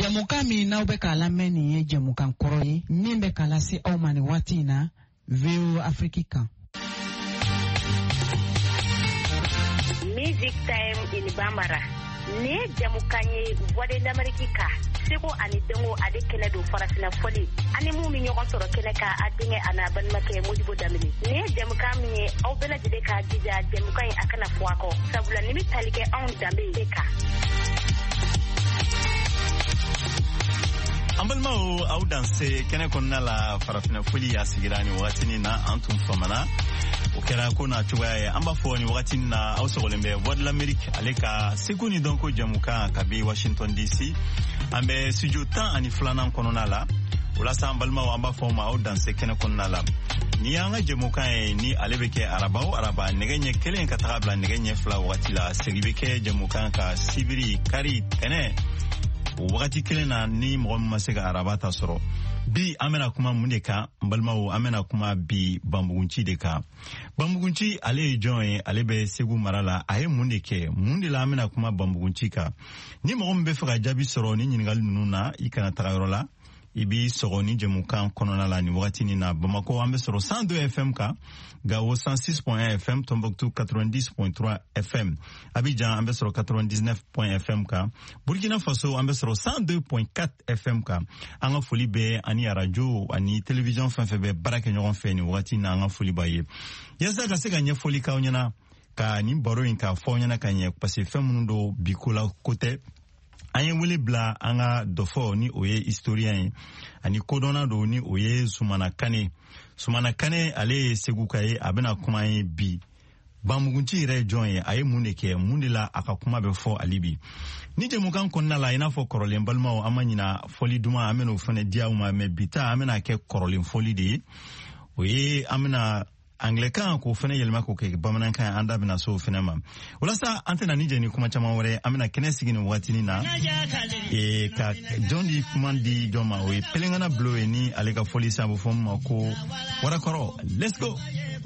Jamuka mi na ube kala meni ye jamukan koroye, mimbe kala si omani watina, veo Afrika. Music time in Bambara. Ne jamukanye wade d'Amerika. Seko ani dengo ade kene do farafina foli. Ani mu mi nyoko soro kene ka adinge ana ban make Modibo Damini. Ne jamukanye au bela jide ka jija jamukanye akana fuako. Sabula nimi talike on dambe deka. Ambalmao au danse kene konna la farafina foli ya sigirani watini na antum famana. Okera kona tuwaye amba fo ni wakati na ausogolembe voix de l'Amérique aleka sekuni donko jamuka kabi Washington DC ambe studio tan ani flana konona la wala sambalma wa amba fo ma au danse kene konna la ni anga jamuka ni alebeke araba negenye kelen katabla negenye fla wakati la seribeke jamuka ka sibiri kari tene wakati kelena ni mɔgɔ masega arabata sɔrɔ bi amena kuma mun de kan balmawo amena kuma bi bambugunci de kan bambugunci ale ye jɔn ye ale bɛ segu mara la a ye mun de kɛ mun de la amena kuma bambugunci kan ni mɔgɔ min bɛ fɛ ka jaabi sɔrɔ ni ɲininkali ninnu na I kana taga yɔrɔ la I bi sɔgɔ ni jamukan kɔnɔna la ni wagati ni na Bamako an bɛ sɔrɔ 102 FM kan Gao 106.1 FM Tombouctou 90.3 FM Abidjan an bɛ sɔrɔ 99.1 FM kan Burkina Faso an bɛ sɔrɔ 102.4 FM kan an ka foli bɛ ani radio ani télévision fɛn fɛn bɛ baara kɛ ɲɔgɔn fɛ ni wagati na an ka foli b'a ye yasa ka se ka ɲɛfɔli k'aw ɲɛna ka nin baro in ka fɔ ɲɛna ka ɲɛ parce que fɛn minnu do bi ko la ko tɛ an ye wele bila an ka dɔfɔ ni o ye historien ye ani kodɔnna do ni o ye Sumana Kane ale ye Segu ka ye a bɛna kuma ye bi Bambugunci yɛrɛ ye jɔn ye a ye mun de kɛ mun de la a ka kuma bɛ fɔ ali bi ni jamukan kɔnɔna la I n'a fɔ kɔrɔlen balimaw an ma ɲina fɔli duman an bɛna o fana di aw ma mais bi ta an bɛna kɛ kɔrɔlen fɔli de ye o ye an bɛna Anglais-kan k'o fana yɛlɛma k'o kɛ bamanankan an da bɛna so o fana ma walasa an tɛna ni jɛ ni kuma caman wɛrɛ an bɛna kɛnɛ sigi ni wagatini na ka jɔn di kuma di jɔn ma o ye Pelengana Blo ye ni ale ka fɔli sa a bɛ fɔ min ma ko Warakɔrɔ let's go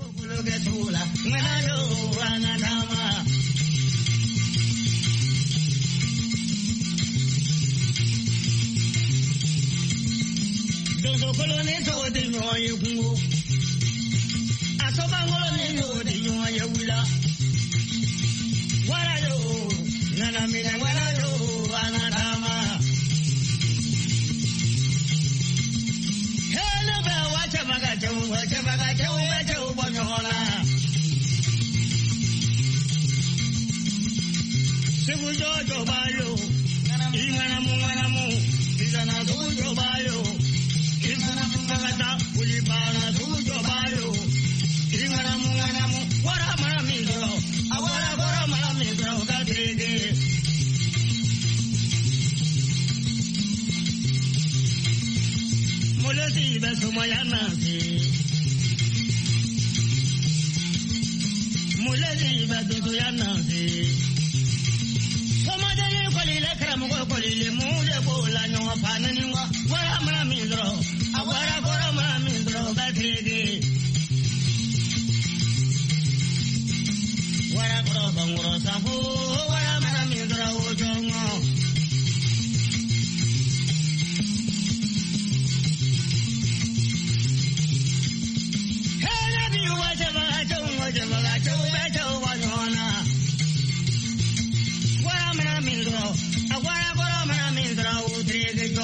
Asobangolo ni yo de yo ya wula wala yo nana mina wala yo anadama hele ba wacha baga jawu bonyola Sebu jojo bayo ingana mu igana jojo bayo ingana mungata ulibana jojo bayo wara mara mindro awara mara mindro gadege mulati besumaya nasi mulati besuya nasi komadani kolile kramu kolile mule bola nyo panani wara mara mindro awara mara mindro gadege wara koro bangoro sabu wara mara mindra ojongo hele bi waja jongo wanyona wara mara mindro wara mara mindra odrego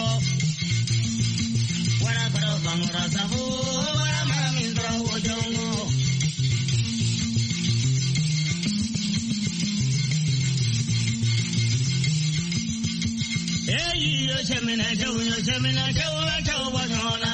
wara koro bangoro sabu wara mara mindra ojongo yo semena jawu bonyola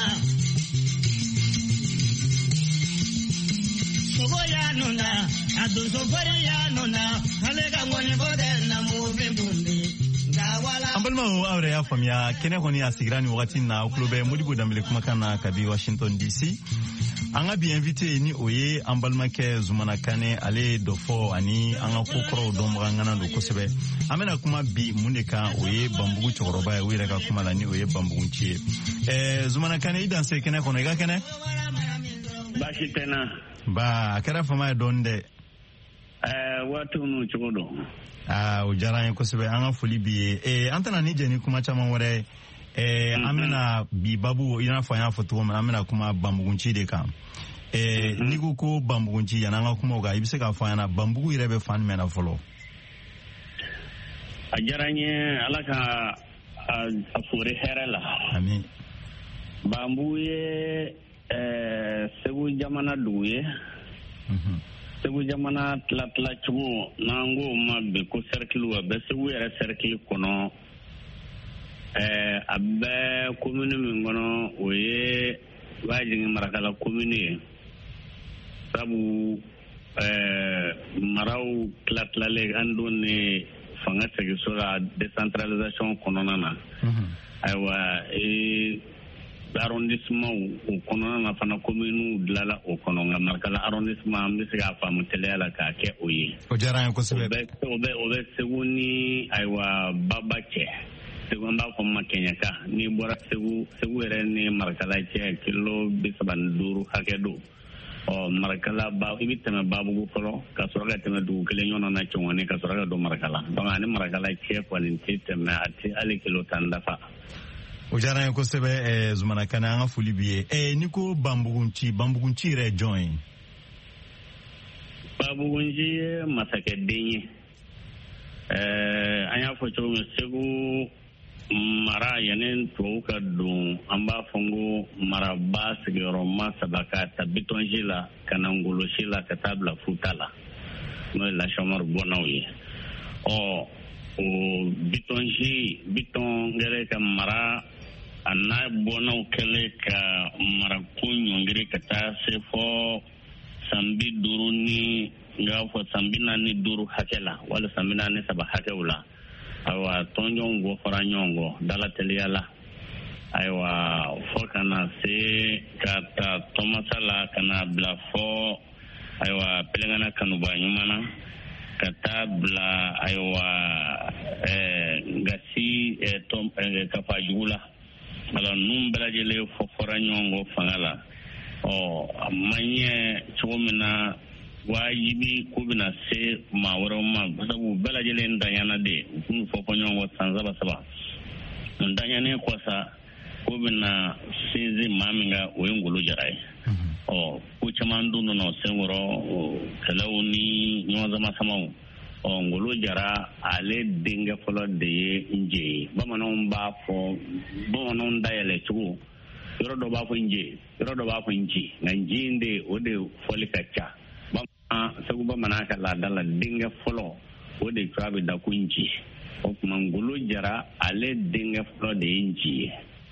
sogo ya nuna adu sofari ya nuna halega ngoni bode na muve bundi ngawala ambalma awre ya famia kene koni asigirani wakati na uklobe Modibo Dambele kuma kana kabi Washington DC anga bi invité ni oye ambalma ke Zumana Kane ale dofo ani anga kokoro domba ngana do kosebe amena kuma bi mundeka oye bambugu chokoroba ya wira ka kuma la ni oye bambugu nchie Zumana Kane idanse kene kono ega kene bashi tena ba akara fama donde watu no chokodo o diyara n ye kosɛbɛ an ka foli b'i ye an tɛna ni jɛni kuma caman wɛrɛ an bɛna bi babu i n'a fɔ an y'a fɔ cogo min an bɛna kuma banbugunci de kan n'i ko banbugunci yanni an ka kumaw kan i bɛ se k'a fɔ an ɲɛna banbugu yɛrɛ bɛ fan jumɛn na fɔlɔ. A diyara n ye ala ka a fori hɛrɛ la. Amin. Banbugu ye Segu jamana dugu ye. Segu jamana tila cogo n'an ko ma bi ko cercle a bɛ Segu yɛrɛ cercle kɔnɔ a bɛ commune min kɔnɔ o ye Wajigin Marakala commune ye. Sabu maraw tilatilalen an don ne fanga segiso la décentralisation kɔnɔna na. Ayiwa arrondissement o kɔnɔna na fana commune dilala o kɔnɔ nka Marakala arrondissement an bɛ se k'a faamu teliya la k'a kɛ o ye. O diyara n ye kosɛbɛ. O bɛ Segu ni ayiwa Baba cɛ. Segu an b'a fɔ ma Kɛɲɛka n'i bɔra Segu yɛrɛ ni Marakala cɛ kilo 35 hakɛ don. Marakala i bɛ tɛmɛ Babugu fɔlɔ ka sɔrɔ ka tɛmɛ dugu kelen ɲɔgɔn na Cɔngɔni ka sɔrɔ ka don Marakala donc ani Marakala cɛ kɔni tɛ tɛmɛ a tɛ hali kilo 10 dafa. O diyara n ye kosɛbɛ Zumana Kane an ka foli b'i ye n'i ko banbugunci yɛrɛ ye jɔn ye. Banbugunci ye masakɛden ye an y'a fɔ cogo min Segu mara yanni tubabu ka don an b'a fɔ ko maraba sigiyɔrɔma 3 ka ta Bitonji la ka na Ngolosi la ka taa bila Futa la n'o ye Lachamar bɔnnaw ye o Biton kɛlen ka mara a n'a bɔnnaw kɛlen ka marako ɲɔngiri ka taa se fɔ san 50 ni n y'a fɔ san 45 hakɛ la wala san 43 hakɛw la. Ayiwa tɔnjɔnw bɔ fara ɲɔgɔn kɔ dala teliya la ayiwa fɔ ka na se ka taa Tɔmasa la ka na bila fɔ ayiwa Pɛlɛnkana Kanuba ɲuman na ka taa bila ayiwa Gasi Kafajugu la alors ninnu bɛɛ lajɛlen fɔra ɲɔgɔn kɔ fanga la a ma ɲɛ cogo min na wajibi ko bɛna se maa wɛrɛw ma sabu bɛɛ lajɛlen danyana de u tun fɔ ɲɔgɔn kɔ san 3 danyanen kɔ sa ko bɛna sinsin maa min ka o ye Ngolo Jara ye ko caman dun nana senkɔrɔ kɛlɛw ni ɲɔgɔn sama-samaw Ngolo Jara ale denkɛ fɔlɔ de ye Nje ye bamananw dayɛlɛ cogo yɔrɔ dɔ b'a fɔ Nje yɔrɔ dɔ b'a fɔ Nji nka Nji in de o de fɔli ka ca Segu bamanan ka laada la denkɛ fɔlɔ o de tura bɛ da ko Nji o tuma Ngolo Jara ale denkɛ fɔlɔ de ye Nji ye.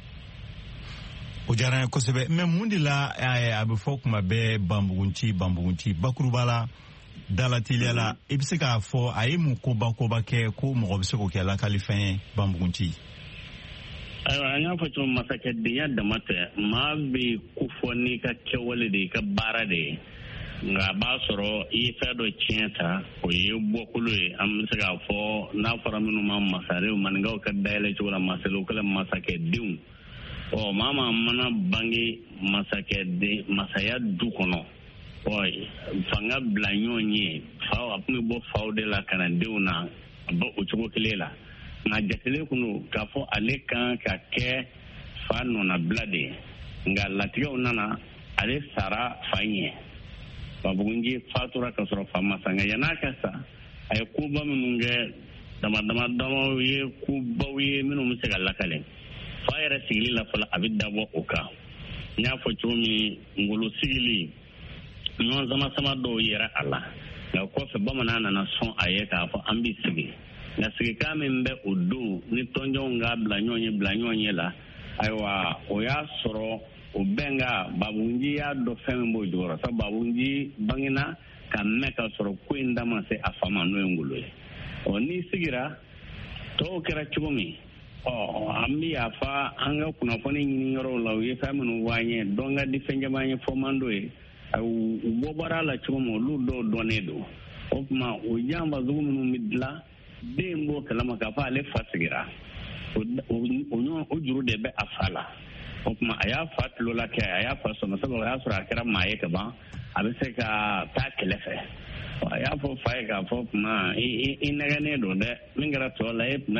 O diyara n ye kosɛbɛ mais mun de la a bɛ fɔ kuma bɛɛ banbugunci bakuruba la dala teliya la i bɛ se k'a fɔ a ye mun koba kɛ ko mɔgɔ bɛ se k'o kɛ lakalifɛn ye banbugunci. Ayiwa an y'a fɔ cogo masakɛdenya dama tɛ maa bɛ ko fɔ n'i ka kɛwale de i ka baara de ye. Nka a b'a sɔrɔ i ye fɛn dɔ tiɲɛ ta o ye bɔkolo ye an bɛ se k'a fɔ n'a fɔra minnu ma masarenw maninkaw ka dayɛlɛ cogo la masalow kɛla masakɛdenw maa mana bange masaya du kɔnɔ fanga bila ɲɔgɔn ye faw a tun bɛ bɔ faw de la ka na denw na a bɔ o cogo kelen la nka jatelen kun k'a fɔ ale kan ka kɛ fa nɔnabila de ye nka latigɛw nana ale sara fa ɲɛ. Banbugunci fatura ka sɔrɔ fa ma sa nka yan'a ka sa a ye koba minnu kɛ dama ye kobaw ye minnu bɛ se ka lakale fa yɛrɛ sigili la fɔlɔ a bɛ dabɔ o kan n y'a fɔ cogo min Ngolo sigili ɲɔgɔn sama dɔw yɛrɛ a la nka kɔfɛ bamanan nana sɔn a ye k'a fɔ an bɛ sigi nka sigikan min bɛ o don ni tɔnjɔnw ka bila ɲɔgɔn ye la ayiwa o y'a sɔrɔ o bɛnka Banbugunci y'a dɔn fɛn min b'o jukɔrɔ sabu Banbugunci bangena ka mɛn ka sɔrɔ ko in da ma se a fa ma n'o ye Ngolo ye n'i sigira tɔw kɛra cogo min an bɛ yafa an ka kunnafoni ɲini yɔrɔw la u ye fɛn minnu fɔ an ye dɔn ka di fɛn caman ye fɔ man d'o ye u bɔra la cogo min olu dɔw dɔnnen don o tuma o janfasugu minnu bɛ dilan den b'o kalama k'a fɔ ale fa sigira o juru de bɛ a fa la. O tuma a y'a fa tulola kɛ a y'a fa sɔnna sabu o y'a sɔrɔ a kɛra maa ye ka ban a bɛ se ka taa kɛlɛ fɛ y'a fɔ fa ye k'a fɔ kuma i nɛgɛnnen don dɛ min kɛra tɔ la e